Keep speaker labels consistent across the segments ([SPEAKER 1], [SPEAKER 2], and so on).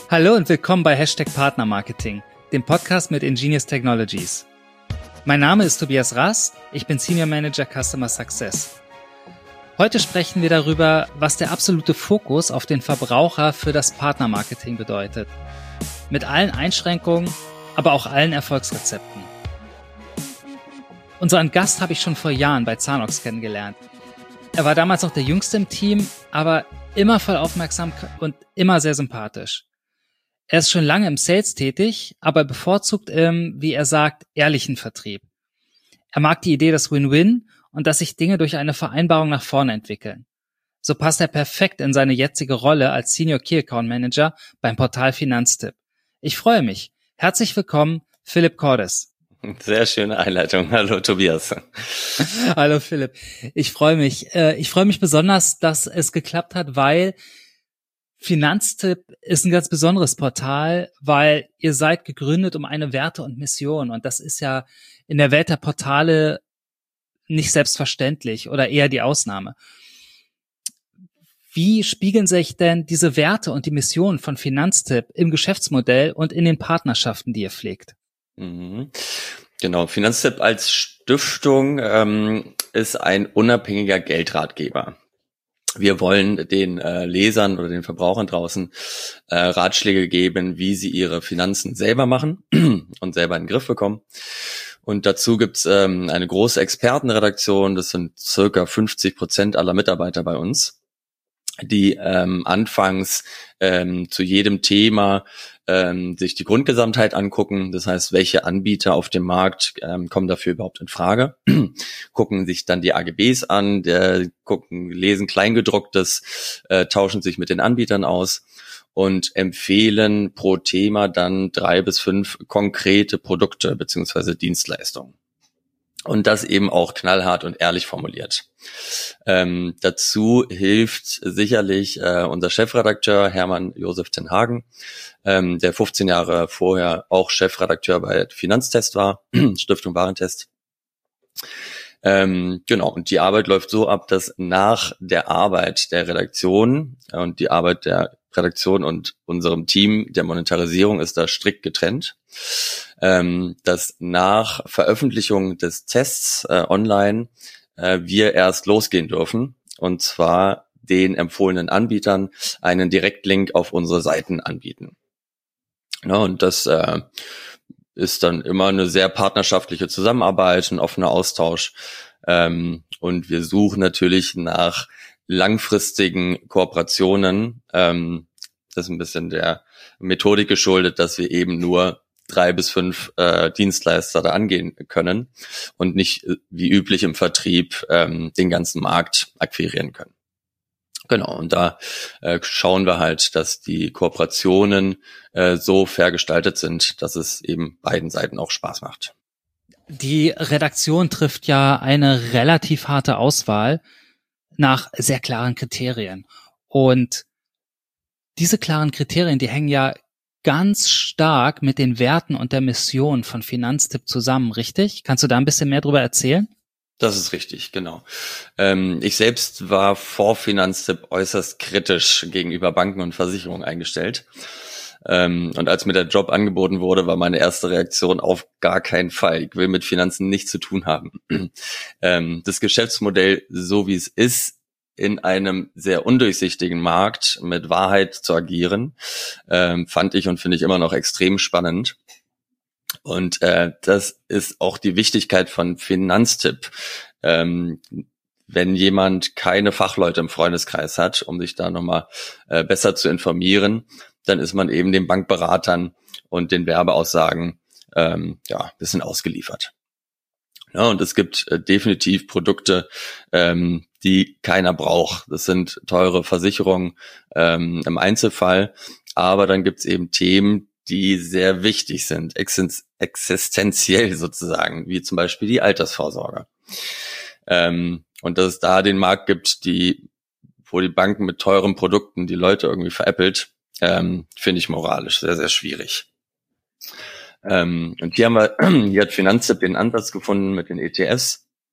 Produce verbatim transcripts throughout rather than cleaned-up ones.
[SPEAKER 1] Hallo und willkommen bei Hashtag Partnermarketing, dem Podcast mit Ingenious Technologies. Mein Name ist Tobias Rast, ich bin Senior Manager Customer Success. Heute sprechen wir darüber, was der absolute Fokus auf den Verbraucher für das Partnermarketing bedeutet. Mit allen Einschränkungen, aber auch allen Erfolgsrezepten. Unseren Gast habe ich schon vor Jahren bei Zanox kennengelernt. Er war damals noch der Jüngste im Team, aber immer voll aufmerksam und immer sehr sympathisch. Er ist schon lange im Sales tätig, aber bevorzugt im, wie er sagt, ehrlichen Vertrieb. Er mag die Idee des Win-Win und dass sich Dinge durch eine Vereinbarung nach vorne entwickeln. So passt er perfekt in seine jetzige Rolle als Senior Key Account Manager beim Portal Finanztipp. Ich freue mich. Herzlich willkommen, Philipp Cordes.
[SPEAKER 2] Sehr schöne Einleitung. Hallo Tobias.
[SPEAKER 1] Hallo Philipp. Ich freue mich. Ich freue mich besonders, dass es geklappt hat, weil Finanztipp ist ein ganz besonderes Portal, weil ihr seid gegründet um eine Werte und Mission. Und das ist ja in der Welt der Portale nicht selbstverständlich oder eher die Ausnahme. Wie spiegeln sich denn diese Werte und die Mission von Finanztipp im Geschäftsmodell und in den Partnerschaften, die ihr pflegt?
[SPEAKER 2] Mhm. Genau, Finanztipp als Stiftung ähm, ist ein unabhängiger Geldratgeber. Wir wollen den äh, Lesern oder den Verbrauchern draußen äh, Ratschläge geben, wie sie ihre Finanzen selber machen und selber in den Griff bekommen. Und dazu gibt's ähm, eine große Expertenredaktion, das sind circa fünfzig Prozent aller Mitarbeiter bei uns, die ähm, anfangs ähm, zu jedem Thema ähm, sich die Grundgesamtheit angucken. Das heißt, welche Anbieter auf dem Markt ähm, kommen dafür überhaupt in Frage? Gucken sich dann die A G Bs an, der, gucken, lesen Kleingedrucktes, äh, tauschen sich mit den Anbietern aus und empfehlen pro Thema dann drei bis fünf konkrete Produkte beziehungsweise Dienstleistungen. Und das eben auch knallhart und ehrlich formuliert. Ähm, dazu hilft sicherlich äh, unser Chefredakteur Hermann Josef ten Hagen, ähm, der fünfzehn Jahre vorher auch Chefredakteur bei Finanztest war, Stiftung Warentest. Ähm, genau, und die Arbeit läuft so ab, dass nach der Arbeit der Redaktion äh, und die Arbeit der Redaktion und unserem Team der Monetarisierung ist da strikt getrennt, ähm, dass nach Veröffentlichung des Tests äh, online äh, wir erst losgehen dürfen, und zwar den empfohlenen Anbietern einen Direktlink auf unsere Seiten anbieten. Ja, und das äh, ist dann immer eine sehr partnerschaftliche Zusammenarbeit, ein offener Austausch. Ähm, und wir suchen natürlich nach langfristigen Kooperationen. Ähm, das ist ein bisschen der Methodik geschuldet, dass wir eben nur drei bis fünf äh, Dienstleister da angehen können und nicht äh, wie üblich im Vertrieb ähm, den ganzen Markt akquirieren können. Genau, und da äh, schauen wir halt, dass die Kooperationen äh, so fair gestaltet sind, dass es eben beiden Seiten auch Spaß macht.
[SPEAKER 1] Die Redaktion trifft ja eine relativ harte Auswahl nach sehr klaren Kriterien. Und diese klaren Kriterien, die hängen ja ganz stark mit den Werten und der Mission von Finanztipp zusammen, richtig? Kannst du da ein bisschen mehr drüber erzählen?
[SPEAKER 2] Das ist richtig, genau. Ähm, ich selbst war vor Finanztipp äußerst kritisch gegenüber Banken und Versicherungen eingestellt. Ähm, und als mir der Job angeboten wurde, war meine erste Reaktion auf gar keinen Fall. Ich will mit Finanzen nichts zu tun haben. ähm, das Geschäftsmodell, so wie es ist, in einem sehr undurchsichtigen Markt mit Wahrheit zu agieren, ähm, fand ich und finde ich immer noch extrem spannend. Und äh, das ist auch die Wichtigkeit von Finanztipp. Ähm, wenn jemand keine Fachleute im Freundeskreis hat, um sich da nochmal äh, besser zu informieren, dann ist man eben den Bankberatern und den Werbeaussagen ähm, ja ein bisschen ausgeliefert. Ja, und es gibt äh, definitiv Produkte, ähm, die keiner braucht. Das sind teure Versicherungen ähm, im Einzelfall, aber dann gibt es eben Themen, die sehr wichtig sind, existenziell sozusagen, wie zum Beispiel die Altersvorsorge. Ähm, und dass es da den Markt gibt, die, wo die Banken mit teuren Produkten die Leute irgendwie veräppelt, ähm, finde ich moralisch sehr, sehr schwierig. Ähm, und hier haben wir, hier hat Finanztipp den Ansatz gefunden mit den E T Fs,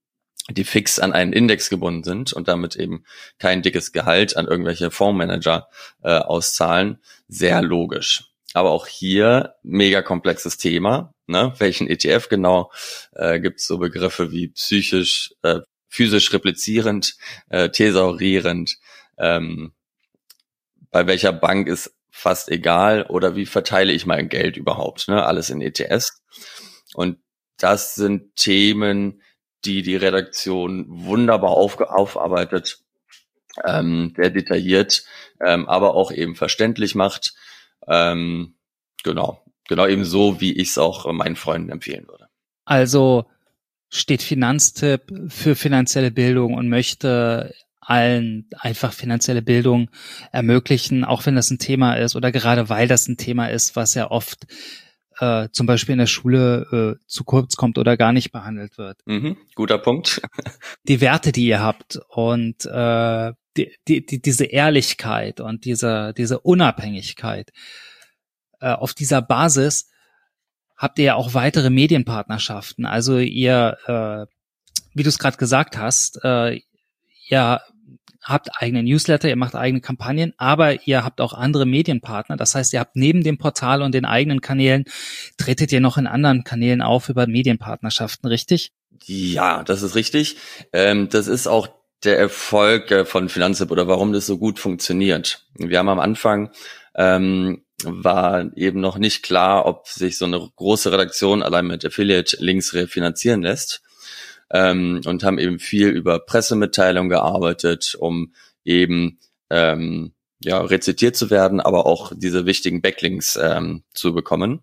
[SPEAKER 2] die fix an einen Index gebunden sind und damit eben kein dickes Gehalt an irgendwelche Fondsmanager äh, auszahlen, sehr logisch. Aber auch hier mega komplexes Thema. Ne? Welchen E T F genau? Äh, gibt es so Begriffe wie psychisch, äh, physisch replizierend, äh, thesaurierend. Ähm, bei welcher Bank ist fast egal oder wie verteile ich mein Geld überhaupt? Ne? Alles in E T Fs. Und das sind Themen, die die Redaktion wunderbar aufge- aufarbeitet, ähm, sehr detailliert, ähm, aber auch eben verständlich macht. Ähm, genau, genau eben so, wie ich es auch meinen Freunden empfehlen würde.
[SPEAKER 1] Also steht Finanztipp für finanzielle Bildung und möchte allen einfach finanzielle Bildung ermöglichen, auch wenn das ein Thema ist oder gerade weil das ein Thema ist, was ja oft äh, zum Beispiel in der Schule äh, zu kurz kommt oder gar nicht behandelt wird.
[SPEAKER 2] Mhm, guter Punkt.
[SPEAKER 1] Die Werte, die ihr habt und äh, die, die, die, diese Ehrlichkeit und diese, diese Unabhängigkeit, äh, auf dieser Basis habt ihr ja auch weitere Medienpartnerschaften. Also ihr, äh, wie du es gerade gesagt hast, äh, ihr habt eigene Newsletter, ihr macht eigene Kampagnen, aber ihr habt auch andere Medienpartner. Das heißt, ihr habt neben dem Portal und den eigenen Kanälen, tretet ihr noch in anderen Kanälen auf über Medienpartnerschaften, richtig?
[SPEAKER 2] Ja, das ist richtig. Ähm, das ist auch der Erfolg äh, von Finanztipp oder warum das so gut funktioniert. Wir haben am Anfang ähm, war eben noch nicht klar, ob sich so eine große Redaktion allein mit Affiliate-Links refinanzieren lässt. Ähm, und haben eben viel über Pressemitteilungen gearbeitet, um eben ähm, ja rezitiert zu werden, aber auch diese wichtigen Backlinks ähm, zu bekommen.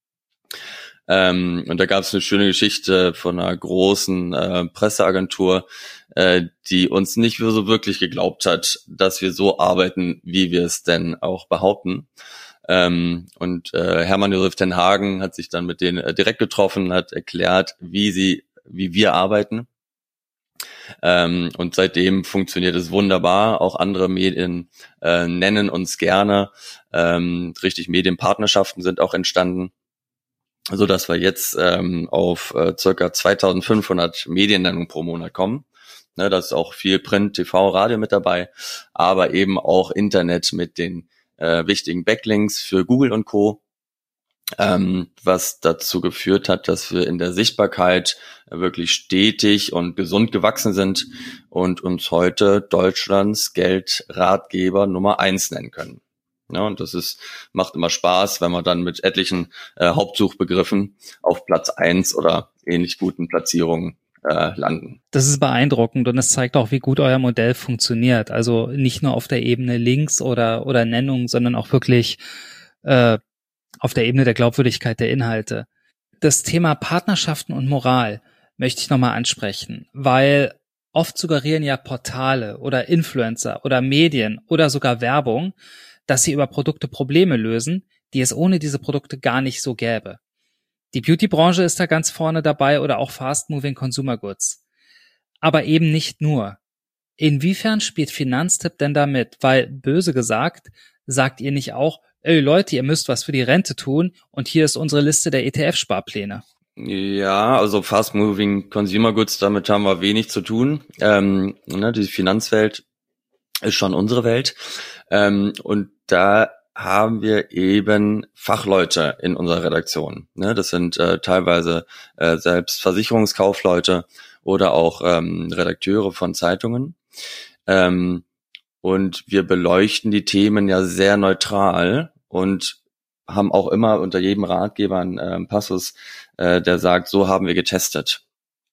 [SPEAKER 2] Ähm, und da gab es eine schöne Geschichte von einer großen äh, Presseagentur, äh, die uns nicht so wirklich geglaubt hat, dass wir so arbeiten, wie wir es denn auch behaupten. Ähm, und äh, Hermann Josef ten Hagen hat sich dann mit denen äh, direkt getroffen, hat erklärt, wie sie wie wir arbeiten. Ähm, und seitdem funktioniert es wunderbar. Auch andere Medien äh, nennen uns gerne. Ähm, richtig Medienpartnerschaften sind auch entstanden, so dass wir jetzt ähm, auf äh, circa zweitausendfünfhundert Mediennennungen pro Monat kommen. Ne, da ist auch viel Print, T V, Radio mit dabei, aber eben auch Internet mit den äh, wichtigen Backlinks für Google und Co., Ähm, was dazu geführt hat, dass wir in der Sichtbarkeit wirklich stetig und gesund gewachsen sind und uns heute Deutschlands Geldratgeber Nummer eins nennen können. Ja, und das ist, macht immer Spaß, wenn man dann mit etlichen äh, Hauptsuchbegriffen auf Platz eins oder ähnlich guten Platzierungen äh, landen.
[SPEAKER 1] Das ist beeindruckend und es zeigt auch, wie gut euer Modell funktioniert. Also nicht nur auf der Ebene Links oder, oder Nennung, sondern auch wirklich äh, auf der Ebene der Glaubwürdigkeit der Inhalte. Das Thema Partnerschaften und Moral möchte ich nochmal ansprechen, weil oft suggerieren ja Portale oder Influencer oder Medien oder sogar Werbung, dass sie über Produkte Probleme lösen, die es ohne diese Produkte gar nicht so gäbe. Die Beauty-Branche ist da ganz vorne dabei oder auch Fast-Moving Consumer Goods. Aber eben nicht nur. Inwiefern spielt Finanztipp denn da mit? Weil, böse gesagt, sagt ihr nicht auch, ey Leute, ihr müsst was für die Rente tun und hier ist unsere Liste der E T F-Sparpläne.
[SPEAKER 2] Ja, also Fast Moving Consumer Goods, damit haben wir wenig zu tun. Ähm, ne, die Finanzwelt ist schon unsere Welt. Ähm, und da haben wir eben Fachleute in unserer Redaktion. Ne, das sind äh, teilweise äh, selbst Versicherungskaufleute oder auch ähm, Redakteure von Zeitungen. Ähm, und wir beleuchten die Themen ja sehr neutral und haben auch immer unter jedem Ratgeber einen äh, Passus, äh, der sagt, so haben wir getestet.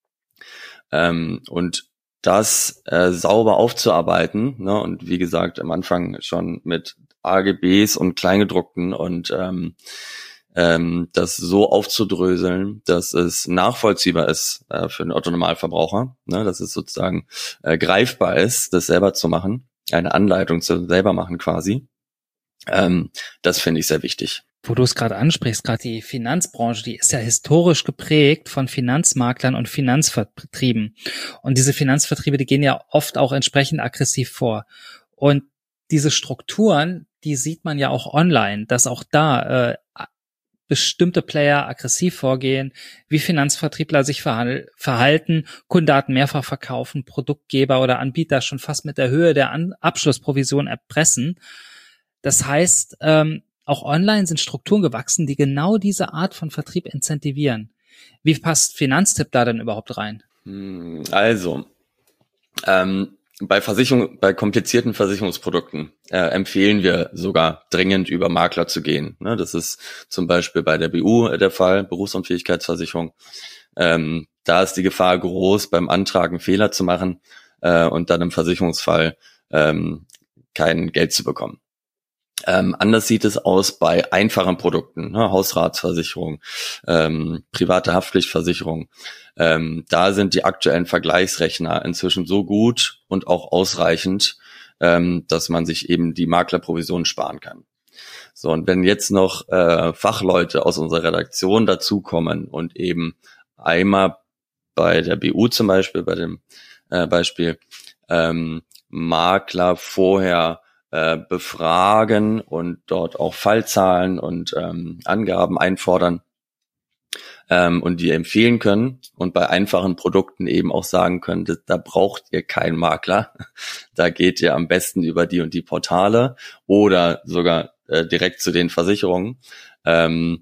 [SPEAKER 2] Ähm, und das äh, sauber aufzuarbeiten, ne, und wie gesagt, am Anfang schon mit A G Bs und Kleingedruckten und ähm, ähm, das so aufzudröseln, dass es nachvollziehbar ist äh, für den Otto-Normalverbraucher, ne, dass es sozusagen äh, greifbar ist, das selber zu machen, eine Anleitung zu selber machen quasi. Ähm, das finde ich sehr wichtig.
[SPEAKER 1] Wo du es gerade ansprichst, gerade die Finanzbranche, die ist ja historisch geprägt von Finanzmaklern und Finanzvertrieben. Und diese Finanzvertriebe, die gehen ja oft auch entsprechend aggressiv vor. Und diese Strukturen, die sieht man ja auch online, dass auch da äh, bestimmte Player aggressiv vorgehen, wie Finanzvertriebler sich verhalten, Kundendaten mehrfach verkaufen, Produktgeber oder Anbieter schon fast mit der Höhe der An- Abschlussprovision erpressen. Das heißt, ähm, auch online sind Strukturen gewachsen, die genau diese Art von Vertrieb incentivieren. Wie passt Finanztipp da denn überhaupt rein?
[SPEAKER 2] Also, ähm, bei Versicherung, bei komplizierten Versicherungsprodukten äh, empfehlen wir sogar dringend über Makler zu gehen. Ne, das ist zum Beispiel bei der B U der Fall, Berufsunfähigkeitsversicherung. Ähm, da ist die Gefahr groß, beim Antragen Fehler zu machen äh, und dann im Versicherungsfall ähm, kein Geld zu bekommen. Ähm, anders sieht es aus bei einfachen Produkten, ne, Hausratsversicherung, ähm, private Haftpflichtversicherung. Ähm, da sind die aktuellen Vergleichsrechner inzwischen so gut und auch ausreichend, ähm, dass man sich eben die Maklerprovision sparen kann. So, und wenn jetzt noch äh, Fachleute aus unserer Redaktion dazukommen und eben einmal bei der B U zum Beispiel, bei dem äh, Beispiel, ähm, Makler vorher äh, befragen und dort auch Fallzahlen und ähm, Angaben einfordern ähm, und die empfehlen können und bei einfachen Produkten eben auch sagen können, da, da braucht ihr keinen Makler, da geht ihr am besten über die und die Portale oder sogar äh, direkt zu den Versicherungen, ähm,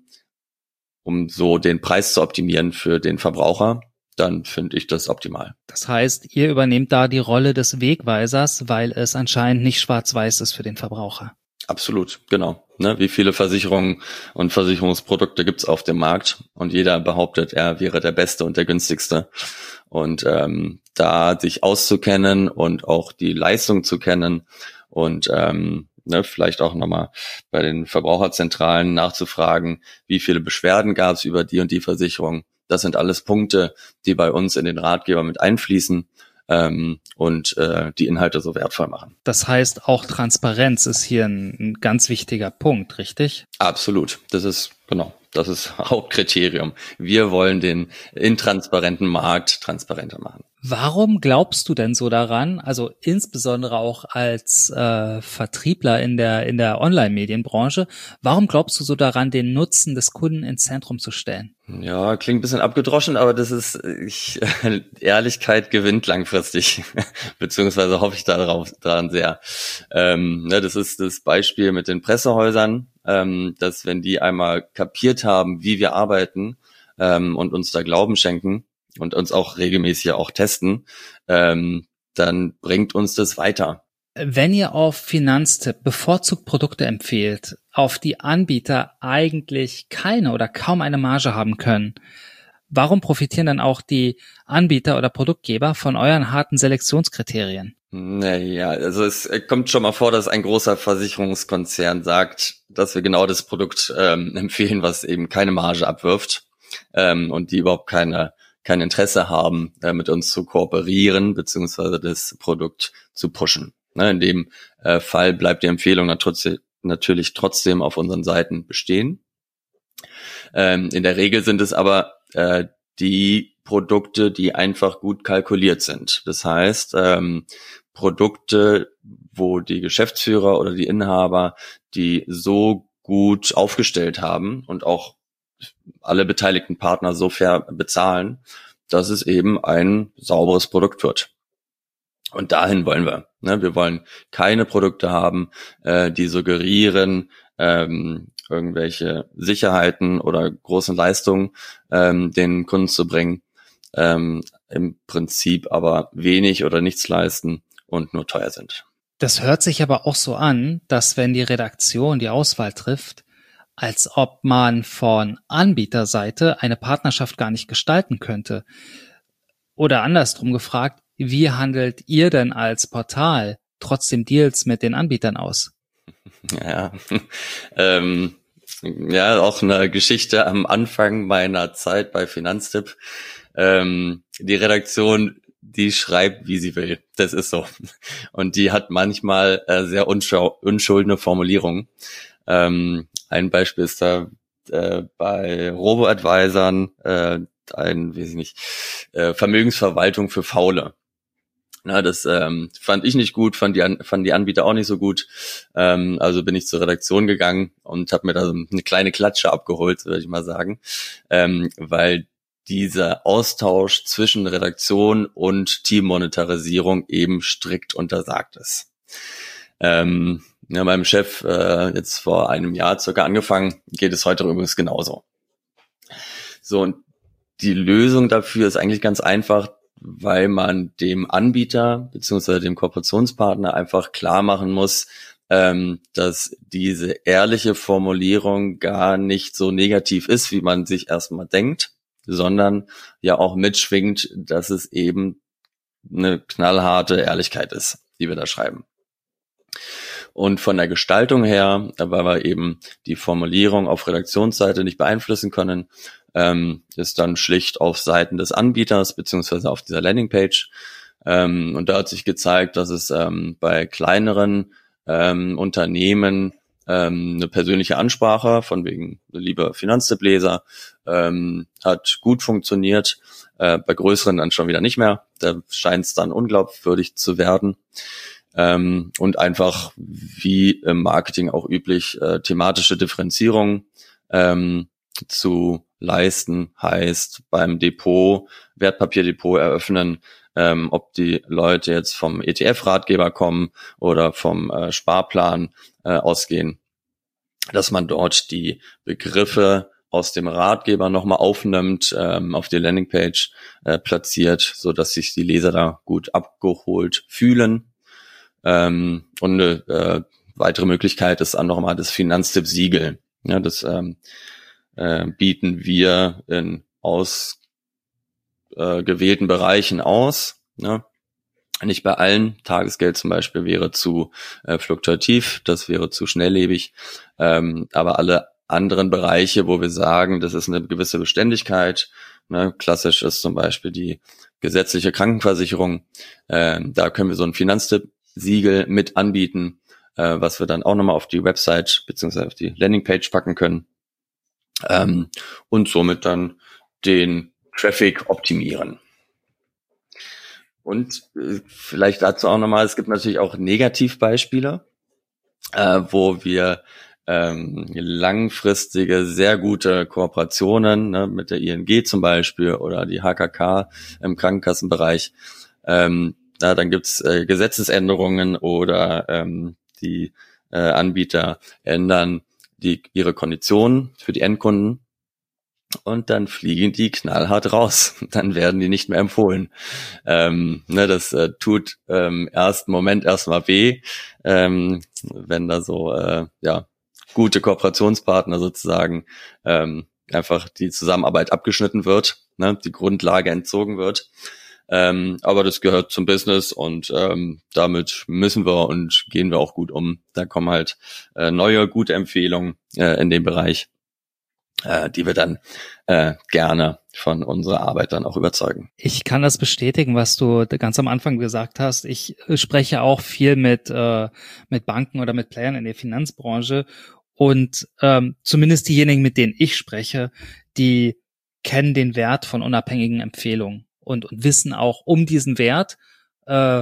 [SPEAKER 2] um so den Preis zu optimieren für den Verbraucher. Dann finde ich das optimal.
[SPEAKER 1] Das heißt, ihr übernehmt da die Rolle des Wegweisers, weil es anscheinend nicht schwarz-weiß ist für den Verbraucher.
[SPEAKER 2] Absolut, genau. Ne, wie viele Versicherungen und Versicherungsprodukte gibt's auf dem Markt und jeder behauptet, er wäre der Beste und der günstigste. Und ähm, da sich auszukennen und auch die Leistung zu kennen und ähm, ne, vielleicht auch nochmal bei den Verbraucherzentralen nachzufragen, wie viele Beschwerden gab's über die und die Versicherung. Das sind alles Punkte, die bei uns in den Ratgeber mit einfließen ähm, und äh, die Inhalte so wertvoll machen.
[SPEAKER 1] Das heißt, auch Transparenz ist hier ein, ein ganz wichtiger Punkt, richtig?
[SPEAKER 2] Absolut. Das ist, genau, das ist Hauptkriterium. Wir wollen den intransparenten Markt transparenter machen.
[SPEAKER 1] Warum glaubst du denn so daran, also insbesondere auch als äh, Vertriebler in der in der Online-Medienbranche, warum glaubst du so daran, den Nutzen des Kunden ins Zentrum zu stellen?
[SPEAKER 2] Ja, klingt ein bisschen abgedroschen, aber das ist, ich, Ehrlichkeit gewinnt langfristig, beziehungsweise hoffe ich darauf, daran sehr. Ähm, ne, das ist das Beispiel mit den Pressehäusern, ähm, dass wenn die einmal kapiert haben, wie wir arbeiten ähm, und uns da Glauben schenken, und uns auch regelmäßig auch testen, ähm, dann bringt uns das weiter.
[SPEAKER 1] Wenn ihr auf Finanztipp bevorzugt Produkte empfehlt, auf die Anbieter eigentlich keine oder kaum eine Marge haben können, warum profitieren dann auch die Anbieter oder Produktgeber von euren harten Selektionskriterien?
[SPEAKER 2] Naja, also es kommt schon mal vor, dass ein großer Versicherungskonzern sagt, dass wir genau das Produkt ähm, empfehlen, was eben keine Marge abwirft ähm, und die überhaupt keine kein Interesse haben, äh, mit uns zu kooperieren, beziehungsweise das Produkt zu pushen. Ne, in dem äh, Fall bleibt die Empfehlung nat- natürlich trotzdem auf unseren Seiten bestehen. Ähm, in der Regel sind es aber äh, die Produkte, die einfach gut kalkuliert sind. Das heißt, ähm, Produkte, wo die Geschäftsführer oder die Inhaber die so gut aufgestellt haben und auch alle beteiligten Partner so fair bezahlen, dass es eben ein sauberes Produkt wird. Und dahin wollen wir. Ne? Wir wollen keine Produkte haben, äh, die suggerieren, ähm, irgendwelche Sicherheiten oder großen Leistungen ähm, den Kunden zu bringen, ähm, im Prinzip aber wenig oder nichts leisten und nur teuer sind.
[SPEAKER 1] Das hört sich aber auch so an, dass wenn die Redaktion die Auswahl trifft, als ob man von Anbieterseite eine Partnerschaft gar nicht gestalten könnte. Oder andersrum gefragt, wie handelt ihr denn als Portal trotzdem Deals mit den Anbietern aus?
[SPEAKER 2] Ja, ähm, ja, auch eine Geschichte am Anfang meiner Zeit bei Finanztipp. Ähm, die Redaktion, die schreibt, wie sie will. Das ist so. Und die hat manchmal äh, sehr unschau- unschuldene Formulierungen. Ähm, ein Beispiel ist da äh, bei Robo-Advisern äh, ein, weiß ich nicht, äh, Vermögensverwaltung für Faule. Na, das ähm, fand ich nicht gut, fand die, An- fanden die Anbieter auch nicht so gut. Ähm, also bin ich zur Redaktion gegangen und habe mir da so eine kleine Klatsche abgeholt, würde ich mal sagen, ähm, weil dieser Austausch zwischen Redaktion und Teammonetarisierung eben strikt untersagt ist. Ähm, ja, meinem Chef äh, jetzt vor einem Jahr circa angefangen, geht es heute übrigens genauso. So, und die Lösung dafür ist eigentlich ganz einfach, weil man dem Anbieter beziehungsweise dem Kooperationspartner einfach klar machen muss, ähm, dass diese ehrliche Formulierung gar nicht so negativ ist, wie man sich erstmal denkt, sondern ja auch mitschwingt, dass es eben eine knallharte Ehrlichkeit ist, die wir da schreiben. Und von der Gestaltung her, weil wir eben die Formulierung auf Redaktionsseite nicht beeinflussen können, ähm, ist dann schlicht auf Seiten des Anbieters beziehungsweise auf dieser Landingpage. Ähm, und da hat sich gezeigt, dass es ähm, bei kleineren ähm, Unternehmen ähm, eine persönliche Ansprache von wegen lieber Finanztippleser ähm, hat gut funktioniert. Äh, bei größeren dann schon wieder nicht mehr. Da scheint es dann unglaubwürdig zu werden. Ähm, und einfach wie im Marketing auch üblich äh, thematische Differenzierung ähm, zu leisten, heißt beim Depot, Wertpapierdepot eröffnen, ähm, ob die Leute jetzt vom E T F-Ratgeber kommen oder vom äh, Sparplan äh, ausgehen, dass man dort die Begriffe aus dem Ratgeber nochmal aufnimmt, ähm, auf die Landingpage äh, platziert, so dass sich die Leser da gut abgeholt fühlen. Ähm, und eine äh, weitere Möglichkeit ist dann nochmal das Finanztipp-Siegel. Ja, das ähm, äh, bieten wir in ausgewählten äh, Bereichen aus. Ne? Nicht bei allen. Tagesgeld zum Beispiel wäre zu äh, fluktuativ, das wäre zu schnelllebig. Ähm, aber alle anderen Bereiche, wo wir sagen, das ist eine gewisse Beständigkeit, ne? Klassisch ist zum Beispiel die gesetzliche Krankenversicherung. Ähm, da können wir so einen Finanztipp Siegel mit anbieten, äh, was wir dann auch nochmal auf die Website beziehungsweise auf die Landingpage packen können ähm, und somit dann den Traffic optimieren. Und äh, vielleicht dazu auch nochmal, es gibt natürlich auch Negativbeispiele, äh, wo wir ähm, langfristige, sehr gute Kooperationen, ne, mit der I N G zum Beispiel oder die H K K im Krankenkassenbereich, ähm, Na, dann gibt's äh, Gesetzesänderungen oder ähm, die äh, Anbieter ändern die ihre Konditionen für die Endkunden und dann fliegen die knallhart raus. Dann werden die nicht mehr empfohlen. Ähm, ne, das äh, tut im ähm, ersten Moment erstmal weh, ähm, wenn da so äh, ja gute Kooperationspartner sozusagen ähm, einfach die Zusammenarbeit abgeschnitten wird, ne, die Grundlage entzogen wird. Ähm, aber das gehört zum Business und ähm, damit müssen wir und gehen wir auch gut um. Da kommen halt äh, neue, gute Empfehlungen äh, in dem Bereich, äh, die wir dann äh, gerne von unserer Arbeit dann auch überzeugen.
[SPEAKER 1] Ich kann das bestätigen, was du ganz am Anfang gesagt hast. Ich spreche auch viel mit äh, mit Banken oder mit Playern in der Finanzbranche und ähm, zumindest diejenigen, mit denen ich spreche, die kennen den Wert von unabhängigen Empfehlungen. Und, und wissen auch um diesen Wert äh,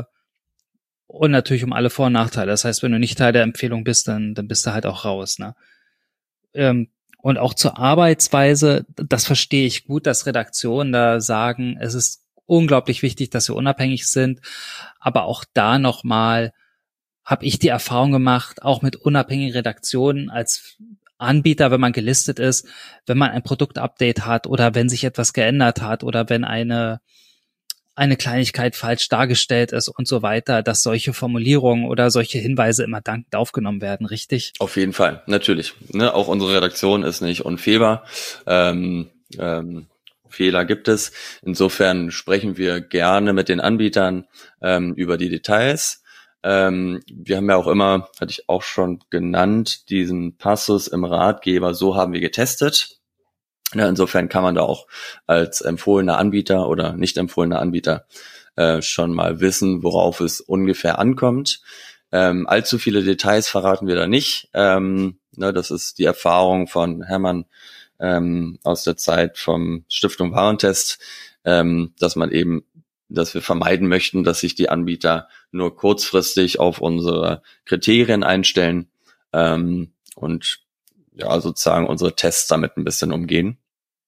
[SPEAKER 1] und natürlich um alle Vor- und Nachteile. Das heißt, wenn du nicht Teil der Empfehlung bist, dann, dann bist du halt auch raus. Ne? Ähm, und auch zur Arbeitsweise, das verstehe ich gut, dass Redaktionen da sagen, es ist unglaublich wichtig, dass wir unabhängig sind. Aber auch da nochmal habe ich die Erfahrung gemacht, auch mit unabhängigen Redaktionen als Anbieter, wenn man gelistet ist, wenn man ein Produktupdate hat oder wenn sich etwas geändert hat oder wenn eine eine Kleinigkeit falsch dargestellt ist und so weiter, dass solche Formulierungen oder solche Hinweise immer dankend aufgenommen werden, richtig?
[SPEAKER 2] Auf jeden Fall, natürlich. Ne, auch unsere Redaktion ist nicht unfehlbar. Ähm, ähm, Fehler gibt es. Insofern sprechen wir gerne mit den Anbietern ähm, über die Details. Ähm, wir haben ja auch immer, hatte ich auch schon genannt, diesen Passus im Ratgeber, so haben wir getestet. Ja, insofern kann man da auch als empfohlener Anbieter oder nicht empfohlener Anbieter äh, schon mal wissen, worauf es ungefähr ankommt. Ähm, allzu viele Details verraten wir da nicht. Ähm, ne, das ist die Erfahrung von Hermann ähm, aus der Zeit vom Stiftung Warentest, ähm, dass man eben dass wir vermeiden möchten, dass sich die Anbieter nur kurzfristig auf unsere Kriterien einstellen ähm, und ja sozusagen unsere Tests damit ein bisschen umgehen.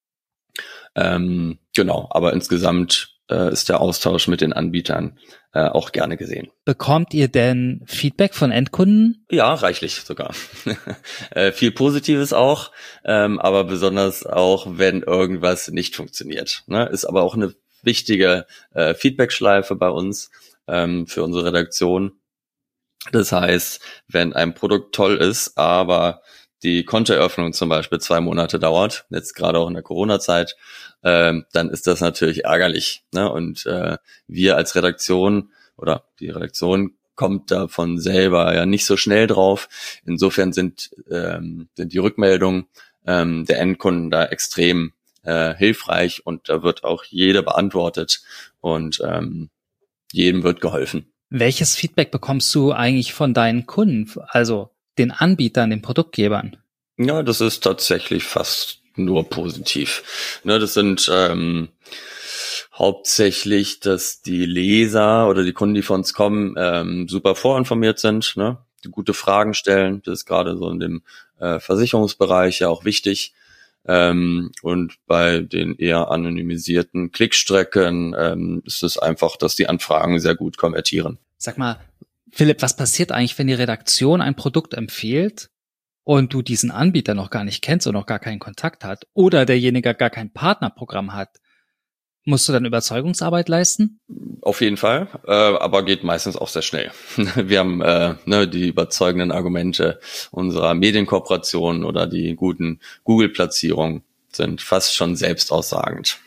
[SPEAKER 2] Ähm, genau, aber insgesamt äh, ist der Austausch mit den Anbietern äh, auch gerne gesehen.
[SPEAKER 1] Bekommt ihr denn Feedback von Endkunden?
[SPEAKER 2] Ja, reichlich sogar. äh, viel Positives auch, ähm, aber besonders auch, wenn irgendwas nicht funktioniert. Ne? Ist aber auch eine wichtige äh, Feedback-Schleife bei uns ähm, für unsere Redaktion. Das heißt, wenn ein Produkt toll ist, aber die Kontoeröffnung zum Beispiel zwei Monate dauert, jetzt gerade auch in der Corona-Zeit, ähm, dann ist das natürlich ärgerlich. Ne? Und äh, wir als Redaktion oder die Redaktion kommt davon selber ja nicht so schnell drauf. Insofern sind, ähm, sind die Rückmeldungen ähm, der Endkunden da extrem äh, hilfreich und da wird auch jeder beantwortet und ähm, jedem wird geholfen.
[SPEAKER 1] Welches Feedback bekommst du eigentlich von deinen Kunden, also den Anbietern, den Produktgebern?
[SPEAKER 2] Ja, das ist tatsächlich fast nur positiv. Ne, das sind ähm, hauptsächlich, dass die Leser oder die Kunden, die von uns kommen, ähm, super vorinformiert sind, ne, die gute Fragen stellen. Das ist gerade so in dem äh, Versicherungsbereich ja auch wichtig. Ähm, und bei den eher anonymisierten Klickstrecken ähm, ist es einfach, dass die Anfragen sehr gut konvertieren.
[SPEAKER 1] Sag mal, Philipp, was passiert eigentlich, wenn die Redaktion ein Produkt empfiehlt und du diesen Anbieter noch gar nicht kennst und noch gar keinen Kontakt hat oder derjenige gar kein Partnerprogramm hat? Musst du dann Überzeugungsarbeit leisten?
[SPEAKER 2] Auf jeden Fall, äh, aber geht meistens auch sehr schnell. Wir haben äh, ne, die überzeugenden Argumente unserer Medienkooperation oder die guten Google-Platzierungen sind fast schon selbstaussagend.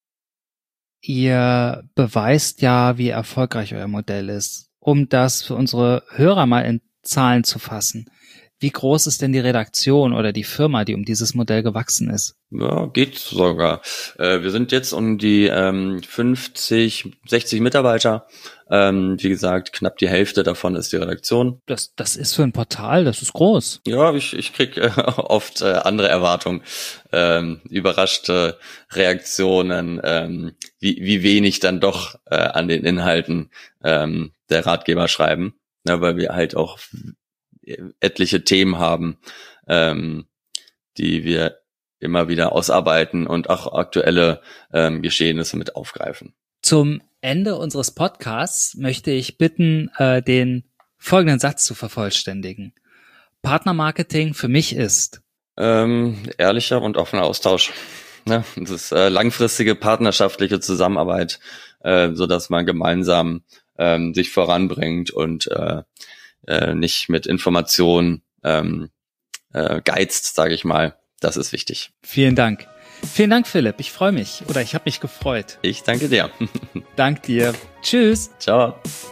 [SPEAKER 1] Ihr beweist ja, wie erfolgreich euer Modell ist. Um das für unsere Hörer mal in Zahlen zu fassen. Wie groß ist denn die Redaktion oder die Firma, die um dieses Modell gewachsen ist?
[SPEAKER 2] Ja, geht sogar. Äh, wir sind jetzt um die ähm, fünfzig, sechzig Mitarbeiter. Ähm, wie gesagt, knapp die Hälfte davon ist die Redaktion.
[SPEAKER 1] Das, das ist für ein Portal, das ist groß.
[SPEAKER 2] Ja, ich, ich krieg äh, oft äh, andere Erwartungen, ähm, überraschte Reaktionen, ähm, wie, wie wenig dann doch äh, an den Inhalten ähm, der Ratgeber schreiben, ja, weil wir halt auch etliche Themen haben, ähm, die wir immer wieder ausarbeiten und auch aktuelle ähm, Geschehnisse mit aufgreifen.
[SPEAKER 1] Zum Ende unseres Podcasts möchte ich bitten, äh, den folgenden Satz zu vervollständigen. Partnermarketing für mich ist
[SPEAKER 2] Ähm, ehrlicher und offener Austausch. Ja, das ist äh, langfristige partnerschaftliche Zusammenarbeit, äh, so dass man gemeinsam ähm, sich voranbringt und äh, äh, nicht mit Informationen ähm, äh, geizt, sage ich mal. Das ist wichtig.
[SPEAKER 1] Vielen Dank. Vielen Dank, Philipp. Ich freue mich oder ich habe mich gefreut.
[SPEAKER 2] Ich danke dir.
[SPEAKER 1] Dank dir. Tschüss.
[SPEAKER 2] Ciao.